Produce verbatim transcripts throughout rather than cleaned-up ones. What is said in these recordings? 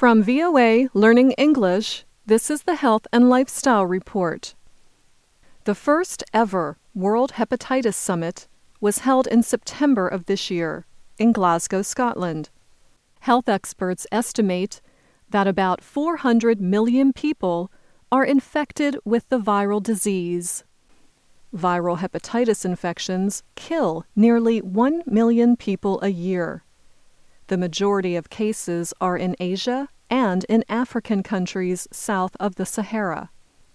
From V O A Learning English, this is the Health and Lifestyle Report. The first ever World Hepatitis Summit was held in September of this year in Glasgow, Scotland. Health experts estimate that about four hundred million people are infected with the viral disease. Viral hepatitis infections kill nearly one million people a year. The majority of cases are in Asia and in African countries south of the Sahara.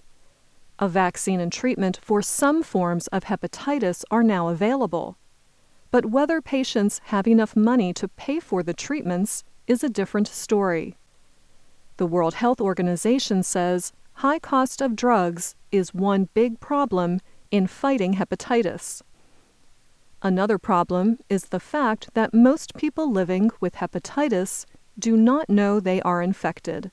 A vaccine and treatment for some forms of hepatitis are now available, but whether patients have enough money to pay for the treatments is a different story. The World Health Organization says high cost of drugs is one big problem in fighting hepatitis. Another problem is the fact that most people living with hepatitis do not know they are infected.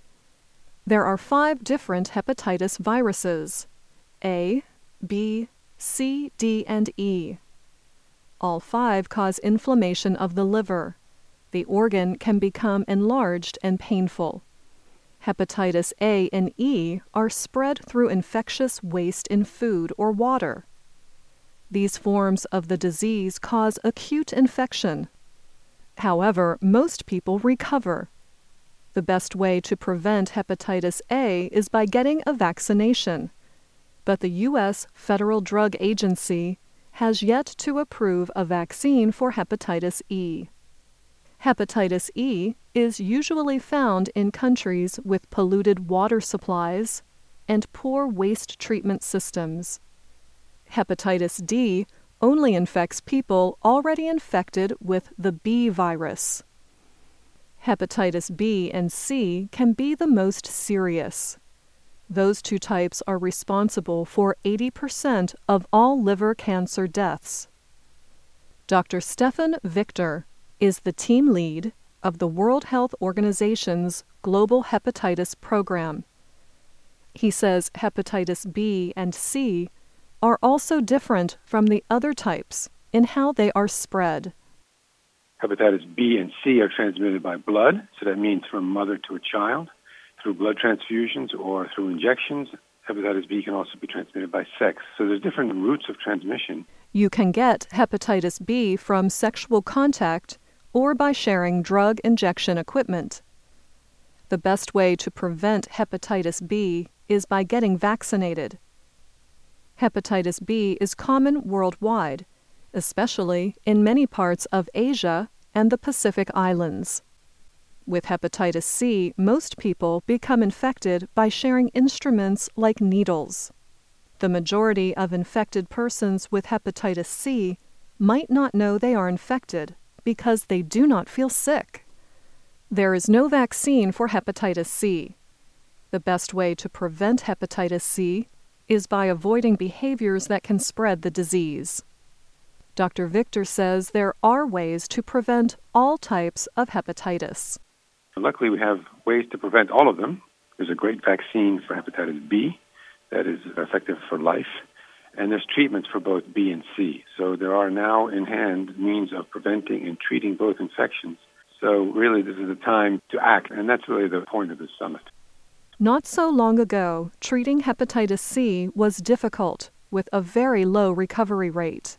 There are five different hepatitis viruses: A, B, C, D, and E. All five cause inflammation of the liver. The organ can become enlarged and painful. Hepatitis A and E are spread through infectious waste in food or water. These forms of the disease cause acute infection. However, most people recover. The best way to prevent hepatitis A is by getting a vaccination, but the U S Federal Drug Agency has yet to approve a vaccine for hepatitis E. Hepatitis E is usually found in countries with polluted water supplies and poor waste treatment systems. Hepatitis D only infects people already infected with the B virus. Hepatitis B and C can be the most serious. Those two types are responsible for eighty percent of all liver cancer deaths. Doctor Stefan Victor is the team lead of the World Health Organization's Global Hepatitis Program. He says hepatitis B and C are also different from the other types in how they are spread. Hepatitis B and C are transmitted by blood, so that means from mother to a child, through blood transfusions or through injections. Hepatitis B can also be transmitted by sex, so there's different routes of transmission. You can get hepatitis B from sexual contact or by sharing drug injection equipment. The best way to prevent hepatitis B is by getting vaccinated. Hepatitis B is common worldwide, especially in many parts of Asia and the Pacific Islands. With hepatitis C, most people become infected by sharing instruments like needles. The majority of infected persons with hepatitis C might not know they are infected because they do not feel sick. There is no vaccine for hepatitis C. The best way to prevent hepatitis C is by avoiding behaviors that can spread the disease. Doctor Victor says there are ways to prevent all types of hepatitis. Luckily, we have ways to prevent all of them. There's a great vaccine for hepatitis B that is effective for life, and there's treatments for both B and C. So there are now in hand means of preventing and treating both infections. So really, this is the time to act, and that's really the point of this summit. Not so long ago, treating hepatitis C was difficult with a very low recovery rate.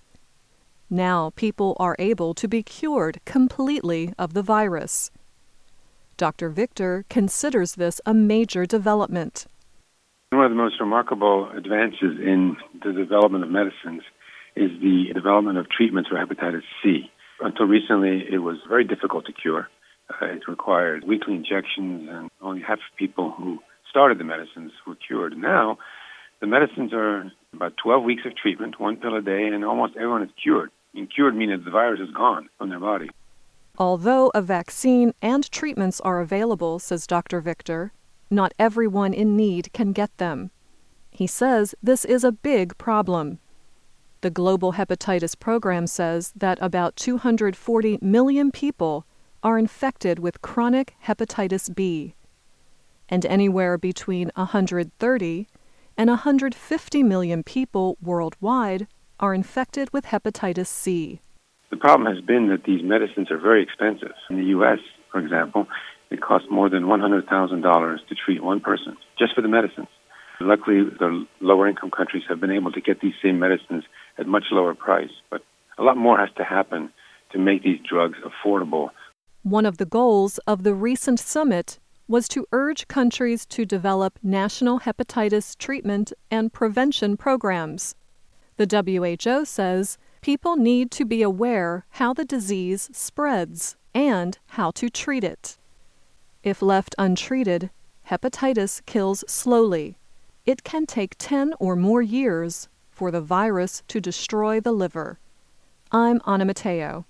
Now people are able to be cured completely of the virus. Doctor Victor considers this a major development. One of the most remarkable advances in the development of medicines is the development of treatments for hepatitis C. Until recently, it was very difficult to cure. Uh, it required weekly injections, and only half of people who started the medicines were cured. Now, the medicines are about twelve weeks of treatment, one pill a day, and almost everyone is cured. And cured means that the virus is gone from their body. Although a vaccine and treatments are available, says Doctor Victor, not everyone in need can get them. He says this is a big problem. The Global Hepatitis Program says that about two hundred forty million people are infected with chronic hepatitis B, and anywhere between one hundred thirty and one hundred fifty million people worldwide are infected with hepatitis C. The problem has been that these medicines are very expensive. In the U S, for example, It costs more than one hundred thousand dollars to treat one person, just for the medicines. Luckily, the lower-income countries have been able to get these same medicines at much lower price, but a lot more has to happen to make these drugs affordable. One of the goals of the recent summit was to urge countries to develop national hepatitis treatment and prevention programs. The W H O says people need to be aware how the disease spreads and how to treat it. If left untreated, hepatitis kills slowly. It can take ten or more years for the virus to destroy the liver. I'm Anna Matteo.